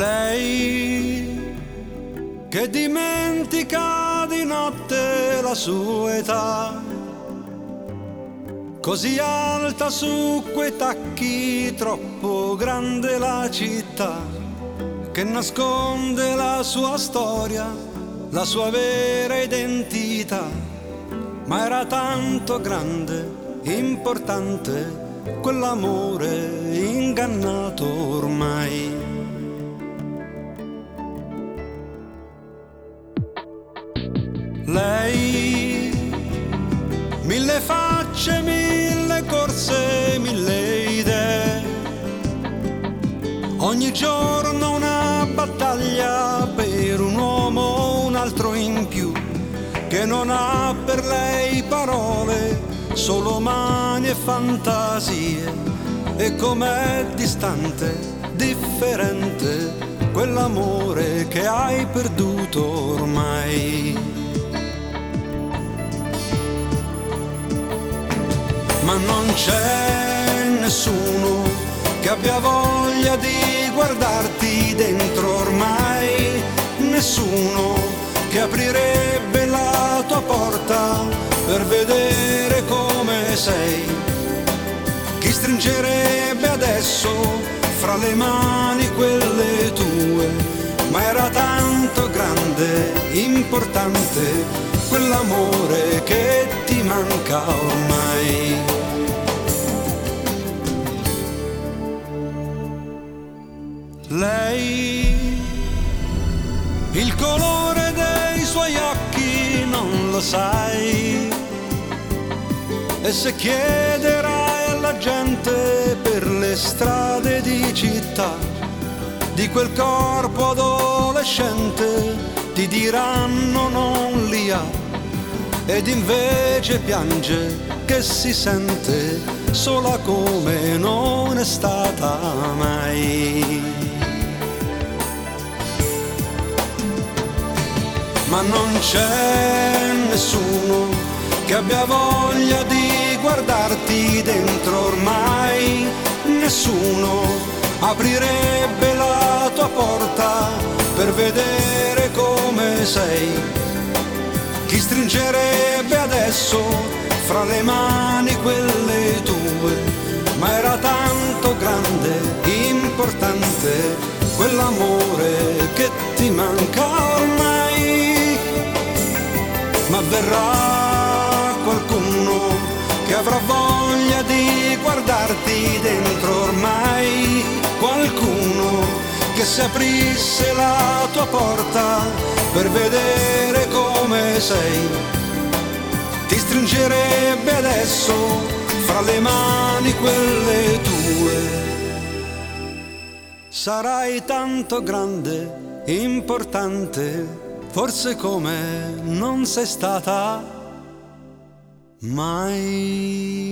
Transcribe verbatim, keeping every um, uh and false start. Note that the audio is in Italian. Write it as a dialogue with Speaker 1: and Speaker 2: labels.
Speaker 1: Lei che dimentica di notte la sua età, così alta su quei tacchi, troppo grande la città, che nasconde la sua storia, la sua vera identità. Ma era tanto grande, importante, quell'amore ingannato ormai. Lei, mille facce, mille corse, mille idee, ogni giorno una battaglia per un uomo, un altro in più, che non ha per lei parole, solo mani e fantasie. E com'è distante, differente, quell'amore che hai perduto ormai. Ma non c'è nessuno che abbia voglia di guardarti dentro ormai, nessuno che aprirebbe la tua porta per vedere come sei, chi stringerebbe adesso fra le mani quelle tue. Ma era tanto grande, importante, quell'amore che ti manca ormai. Lei, il colore dei suoi occhi non lo sai, e se chiederai alla gente per le strade di città di quel corpo adolescente, ti diranno non li ha, ed invece piange che si sente sola come non è stata mai. Ma non c'è nessuno che abbia voglia di guardarti dentro ormai, nessuno aprirebbe la tua porta per vedere come sei, chi stringerebbe adesso fra le mani quelle tue. Ma era tanto grande, importante, quell'amore che ti manca ormai. Ma verrà qualcuno che avrà voglia di guardarti dentro ormai, qualcuno che se aprisse la tua porta per vedere come sei, ti stringerebbe adesso fra le mani quelle tue. Sarai tanto grande, importante, forse come non sei stata mai.